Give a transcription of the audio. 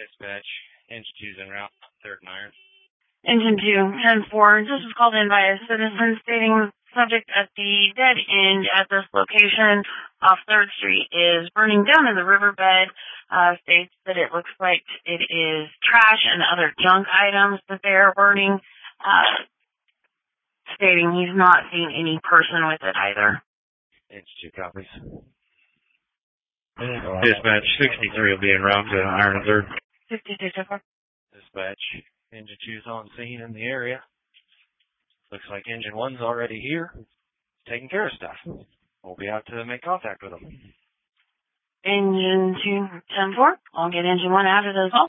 Dispatch, engine 2's en route, 3rd and Iron. Engine 2, 10-4. This was called in by a citizen stating subject at the dead end at this location off 3rd Street is burning down in the riverbed. States that it looks like it is trash and other junk items that they are burning. Stating he's not seen any person with it either. Engine 2 copies. Dispatch, 63 will be en route to Iron and 3rd. 62, 10-4. Dispatch, engine 2's on scene in the area. Looks like engine 1's already here, taking care of stuff. We'll be out to make contact with them. Engine 2, 10-4. I'll get engine 1 out of those.